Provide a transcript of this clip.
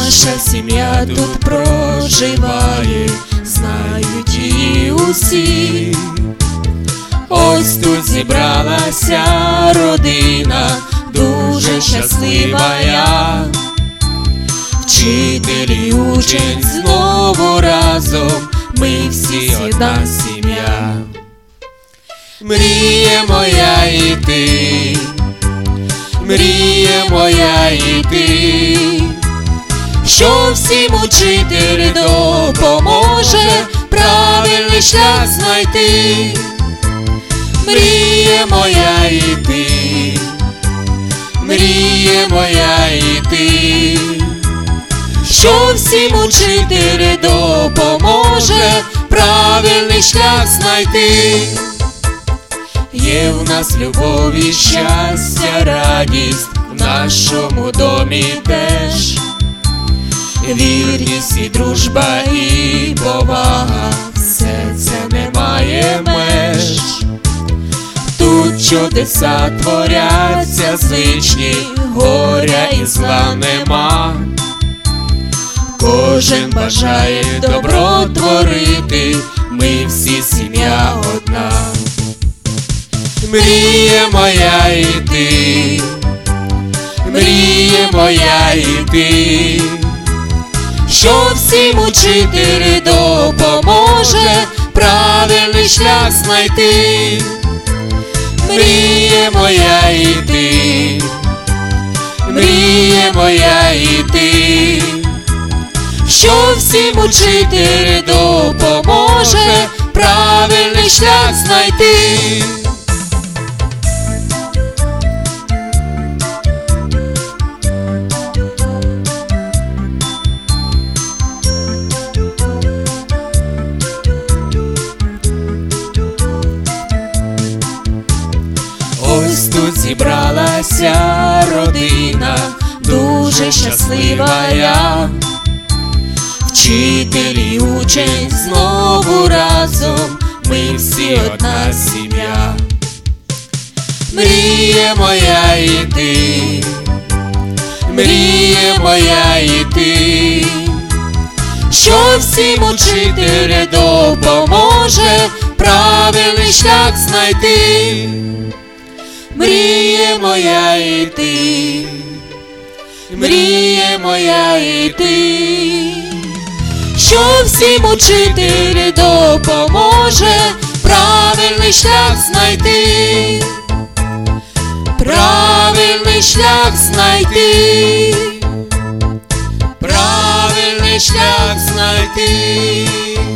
Наша сім'я тут проживає, знають її усі. Ось тут зібралася родина, дуже щаслива я. Вчитель і учень знову разом, ми всі одна сім'я. Мріє моя і ти, мріє моя і ти, що всім учитель допоможе правильний шлях знайти. Мріє моя і ти, мріє моя і ти, що всім учитель допоможе правильний шлях знайти. Є в нас любов і щастя, радість в нашому домі теж. Вірність і дружба і повага, все це не має меж. Тут чудеса творяться звичні, горя і зла нема. Кожен бажає добро творити, ми всі сім'я одна. Мріє моя і ти, мріє моя і ти, що всім учитель допоможе правильний шлях знайти. Мріє моя і ти, мріє моя і ти, що всім учитель допоможе правильний шлях знайти. Ось тут зібралася родина, дуже щаслива я. Вчитель і учень знову разом, ми всі одна сім'я. Мріє моя і ти, мріє моя і ти, що всім учитель допоможе правильний шлях знайти. Мріє моя і ти, мріє моя і ти, що всім учитель допоможе правильний шлях знайти. Правильний шлях знайти, правильний шлях знайти.